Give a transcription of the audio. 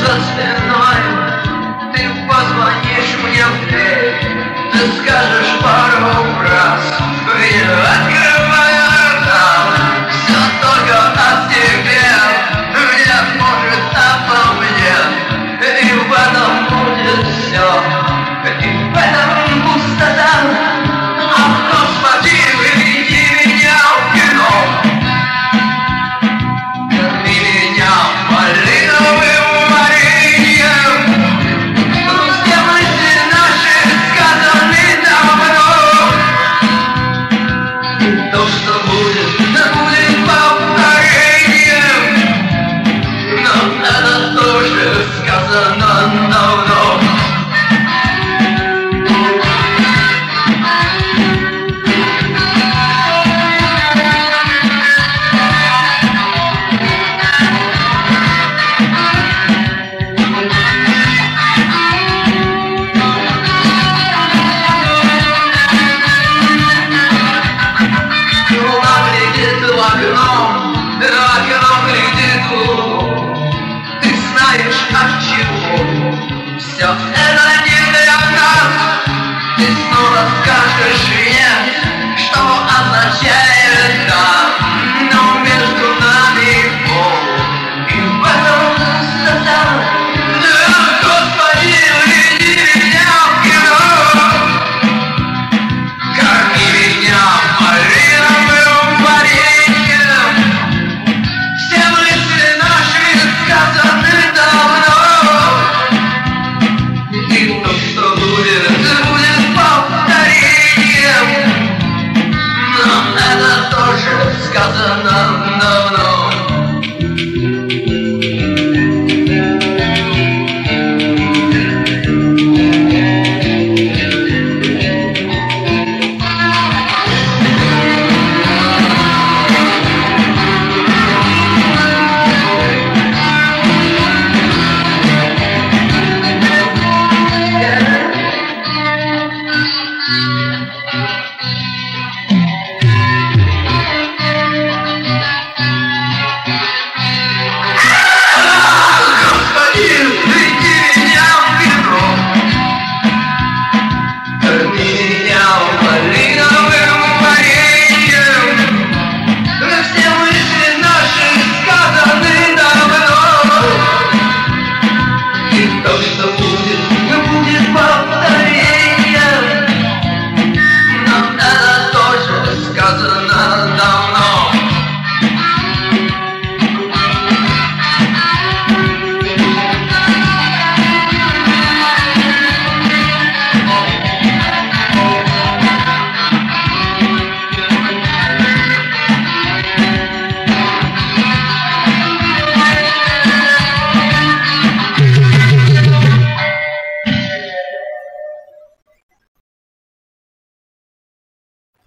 за спиной, ты позвонишь мне в дверь, ты скажешь пару фраз, я открываю рта, все только о тебе, мне может обо мне, и в этом будет все, и в этом пустота. Господи, выведи меня в кино, корми меня малиновым вареньем, все мысли наши сказаны давно, и то, что будет, да будет повторением, но это тоже сказано давно. Окном глядит луну, ты знаешь, от чего все это.